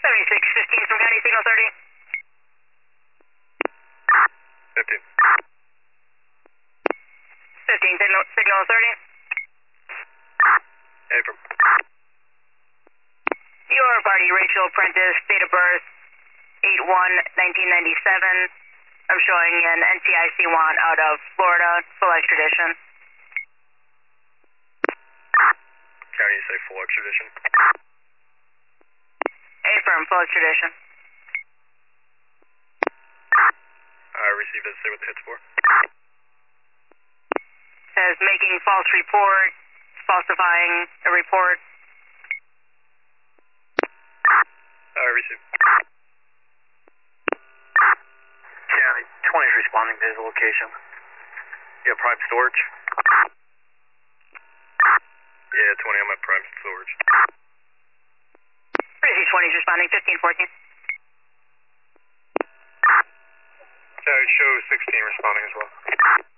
7615 from County Signal 30. 15. 15 Signal 30. Affirm. Your party, Rachel Prentice, date of birth 8/1/1997. I'm showing an NCIC want out of Florida, full extradition. County, you say full extradition? Affirm, full extradition. I received it. Say what the hit's for. Says making false report, falsifying a report. I received. County, 20 is responding to his location. You have prime storage? Yeah, 20 on my prime storage. Pretty 20 is responding, 1514. Show 16 responding as well.